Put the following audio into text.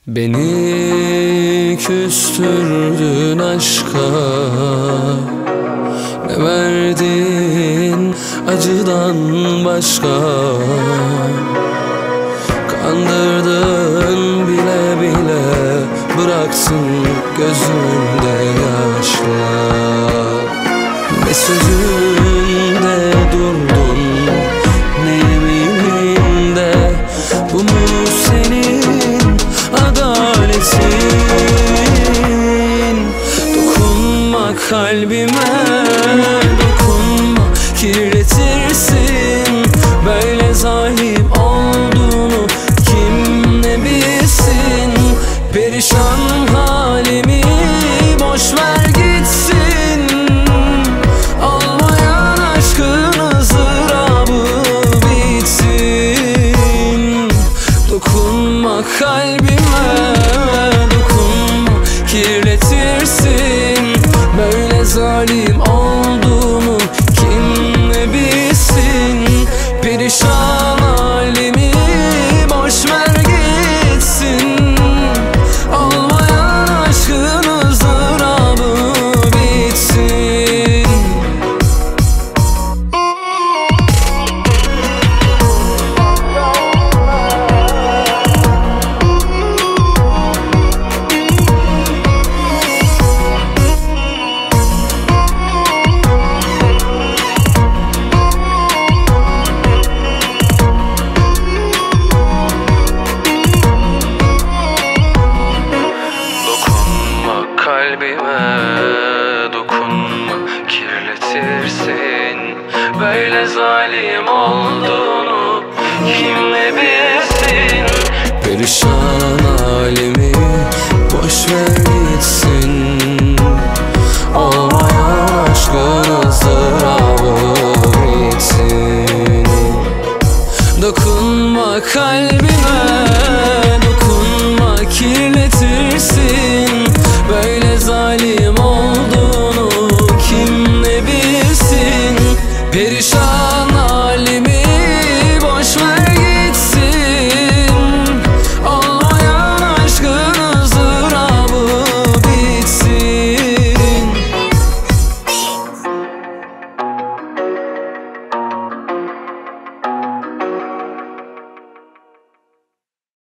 Beni küstürdün aşka, ne verdin acıdan başka? Kandırdın bile bile, bıraktın gözümde yaşlar. Ne sözünde durdun, ne yemininde, bu mu senin adaletin? Dokunma kalbime, dokunma, kirletirsin. Böyle zalim olduğunu kim ne bilsin? Perişan halimi boş ver gitsin. Olmayan aşkın ızdırabı bitsin. Dokunma kalbime, dokunma, kirletirsin. Böyle zalim olduğunu kim ne bilsin? Perişan halimi boş ver gitsin. Olmayan aşkın ızdırabı bitsin. Kalbime dokunma, kirletirsin. Böyle zalim olduğunu kim ne bilsin? Perişan halimi boş ver gitsin. Olmayan aşkın ızdırabı bitsin. Dokunma kalbime,